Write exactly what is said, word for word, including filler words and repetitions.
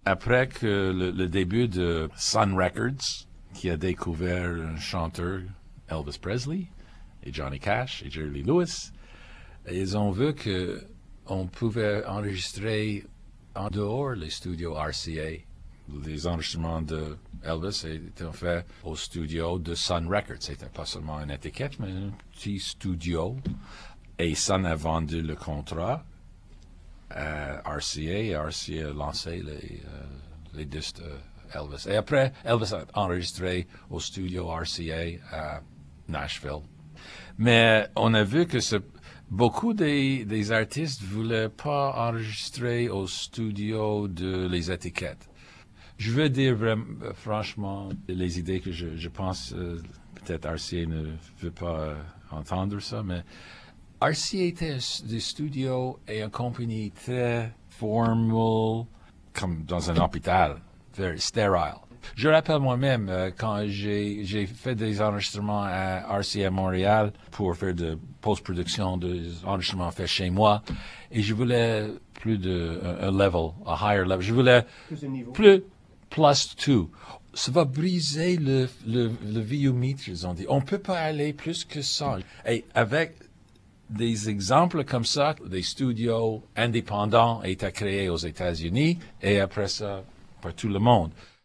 après que le, le début de Sun Records, qui a découvert un chanteur, Elvis Presley, et Johnny Cash, et Jerry Lee Lewis, ils ont vu que on pouvait enregistrer en dehors les studios R C A. Les enregistrements de Elvis étaient faits au studio de Sun Records. C'était pas seulement une étiquette, mais un petit studio. Et Sun a vendu le contrat à R C A, et R C A a lancé les, euh, les disques de Elvis. Et après, Elvis a enregistré au studio R C A à Nashville. Mais on a vu que ce, beaucoup des, des artistes ne voulaient pas enregistrer au studio de les étiquettes. Je veux dire vraiment, franchement, les idées que je, je pense, euh, peut-être R C A ne veut pas euh, entendre ça, mais R C A était des studios et une compagnie très formelle, comme dans un hôpital, very sterile. Je rappelle moi-même, euh, quand j'ai, j'ai fait des enregistrements à R C A Montréal pour faire de post-production, des enregistrements faits chez moi, et je voulais plus de un level, a higher level. Je voulais plus de niveau. Plus, plus two. Ça va briser le, le, le viewmeter, ils ont dit. On peut pas aller plus que ça. Et avec des exemples comme ça, des studios indépendants étaient créés aux États-Unis et après ça, par tout le monde.